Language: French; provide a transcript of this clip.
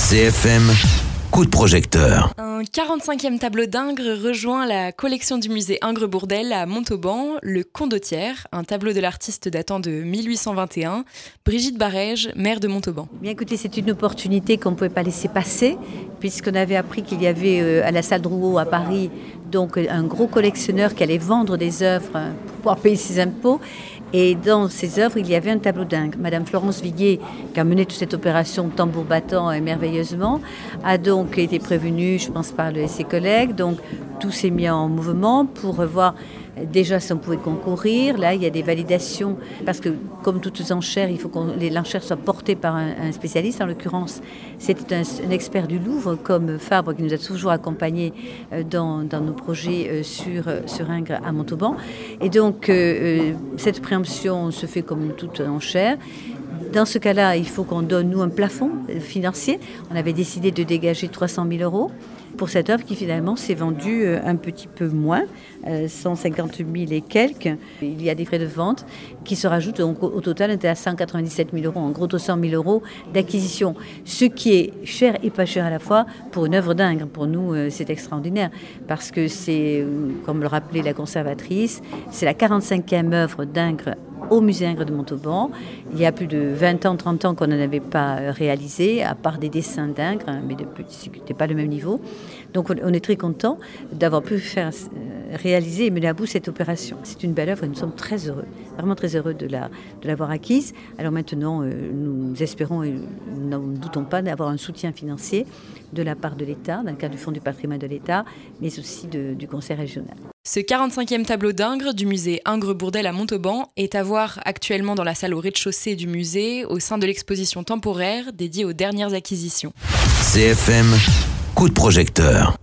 CFM, coup de projecteur. Un 45e tableau d'Ingres rejoint la collection du musée Ingres-Bourdelle à Montauban, le Condottière, un tableau de l'artiste datant de 1821. Brigitte Barège, maire de Montauban. Bien écoutez, c'est une opportunité qu'on ne pouvait pas laisser passer, puisqu'on avait appris qu'il y avait à la salle Drouot à Paris donc un gros collectionneur qui allait vendre des œuvres pour pouvoir payer ses impôts. Et dans ces œuvres, il y avait un tableau d'Ingres. Madame Florence Viguier, qui a mené toute cette opération tambour battant merveilleusement, a donc été prévenue, je pense, par ses collègues. Donc tout s'est mis en mouvement pour voir déjà si on pouvait concourir. Là, il y a des validations, parce que comme toutes enchères, il faut que les enchères soient portées par un spécialiste. En l'occurrence, c'était un expert du Louvre, comme Fabre, qui nous a toujours accompagnés dans nos projets sur Ingres à Montauban. Et donc, cette préemption se fait comme toute enchère. Dans ce cas-là, il faut qu'on donne, nous, un plafond financier. On avait décidé de dégager 300 000 euros pour cette œuvre qui, finalement, s'est vendue un petit peu moins, 150 000 et quelques. Il y a des frais de vente qui se rajoutent. Donc, au total, on était à 197 000 euros, en gros 200 000 euros d'acquisition. Ce qui est cher et pas cher à la fois pour une œuvre d'Ingres. Pour nous, c'est extraordinaire parce que c'est, comme le rappelait la conservatrice, c'est la 45e œuvre d'Ingres au musée Ingres de Montauban. Il y a plus de 20 ans, 30 ans qu'on n'en avait pas réalisé, à part des dessins d'Ingres, mais ce n'était pas le même niveau. Donc on est très content d'avoir pu faire réaliser et mener à bout cette opération. C'est une belle œuvre et nous sommes très heureux, vraiment très heureux de l'avoir acquise. Alors maintenant, nous espérons et nous n'en doutons pas d'avoir un soutien financier de la part de l'État, dans le cadre du Fonds du patrimoine de l'État, mais aussi du Conseil régional. Ce 45e tableau d'Ingres du musée Ingres-Bourdelle à Montauban est à voir actuellement dans la salle au rez-de-chaussée du musée, au sein de l'exposition temporaire dédiée aux dernières acquisitions. CFM, coup de projecteur.